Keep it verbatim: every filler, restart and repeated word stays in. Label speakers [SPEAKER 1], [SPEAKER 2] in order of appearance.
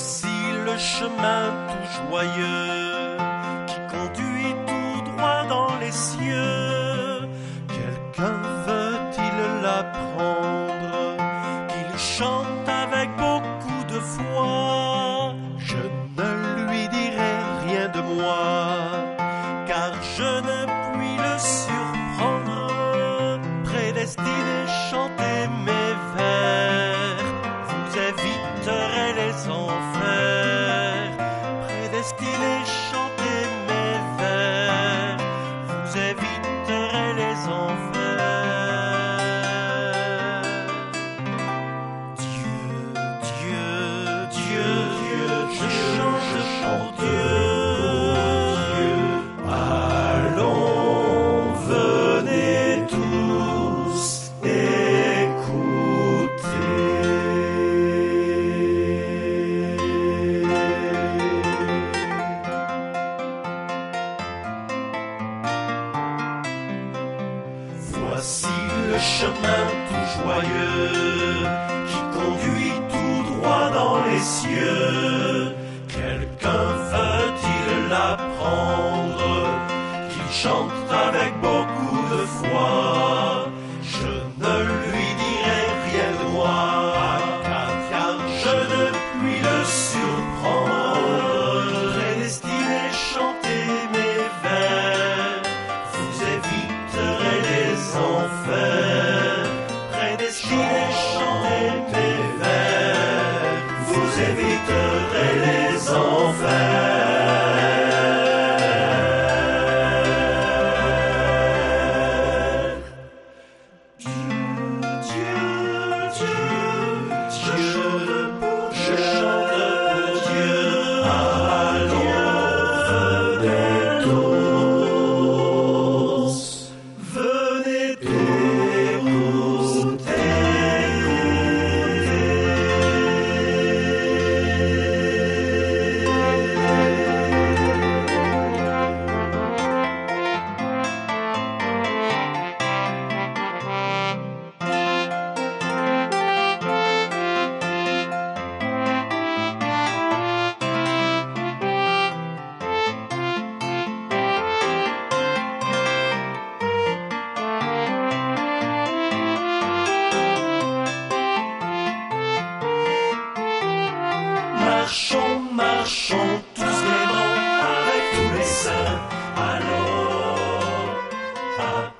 [SPEAKER 1] Voici le chemin tout joyeux qui conduit tout droit dans les cieux. Quelqu'un veut-il l'apprendre, qu'il chante avec beaucoup de foi? Je ne lui dirai rien de moi, car je ne puis le surprendre. Prédestiné, chantez mes vers, vous éviterez les enfers. Prédestiné, chantez mes vers, vous éviterez les enfers. Dieu, Dieu, Dieu, Dieu, je chante pour Dieu. Allons, venez tous écouter. Voici le chemin tout joyeux qui conduit tout droit dans les cieux. Quelqu'un veut-il l'apprendre, qu'il chante avec beaucoup de foi? Je ne lui dirai rien de moi, car, car je ne puis le surprendre. Prédestiné, chantez mes vers, vous éviterez les enfers. Prédestiné, chantez mes vers, vous éviterez les enfers. Dieu, Dieu, Dieu, je chante pour Dieu. Je chante pour Dieu. Allons, venez tous, venez tous écouter. Marchons, marchons tous gaiement avec tous les saints. Allons,